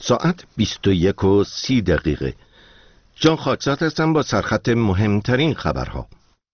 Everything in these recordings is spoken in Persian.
ساعت 21:30. جان خاکزاد هستم با سرخط مهمترین خبرها.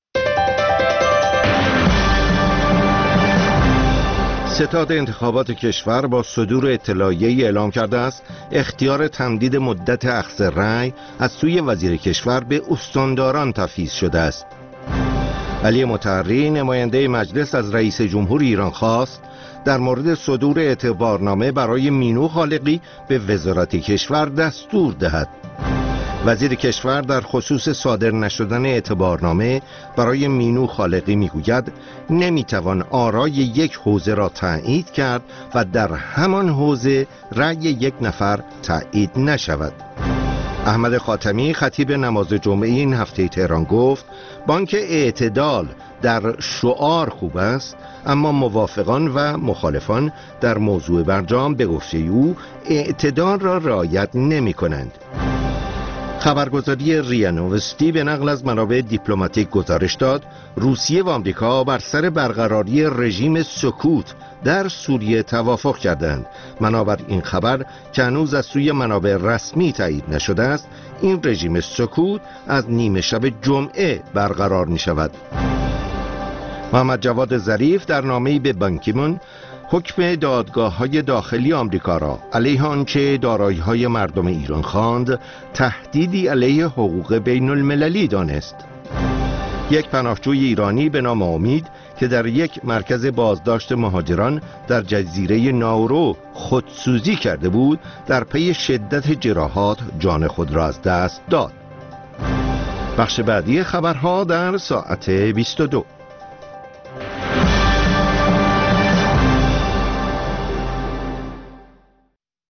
ستاد انتخابات کشور با صدور اطلاعیه‌ای اعلام کرده است اختیار تمدید مدت اخذ رأی از سوی وزیر کشور به استانداران تفویض شده است. علی مطهری نماینده مجلس از رئیس جمهور ایران خواست در مورد صدور اعتبارنامه برای مینو خالقی به وزارت کشور دستور دهد. وزیر کشور در خصوص صادر نشدن اعتبارنامه برای مینو خالقی میگوید نمیتوان آرای یک حوزه را تایید کرد و در همان حوزه رأی یک نفر تایید نشود. احمد خاتمی خطیب نماز جمعه این هفته تهران گفت بانک اعتدال در شعار خوب است، اما موافقان و مخالفان در موضوع برجام به گفته او اعتدال را رعایت نمی کنند. خبرگزاری ریا نوستی به نقل از منابع دیپلماتیک گزارش داد روسیه و آمریکا بر سر برقراری رژیم سکوت در سوریه توافق کردند. بنابر این خبر که هنوز از سوی منابع رسمی تایید نشده است، این رژیم سکوت از نیمه شب جمعه برقرار می شود. محمد جواد ظریف در نامه‌ای به بان کی مون حکم دادگاه‌های داخلی آمریکا را علیه آنچه دارایی‌های مردم ایران خواند تهدیدی علیه حقوق بین المللی دانست. یک پناهجوی ایرانی به نام امید که در یک مرکز بازداشت مهاجران در جزیره ناورو خودسوزی کرده بود، در پی شدت جراحات جان خود را از دست داد. بخش بعدی خبرها در ساعت 22.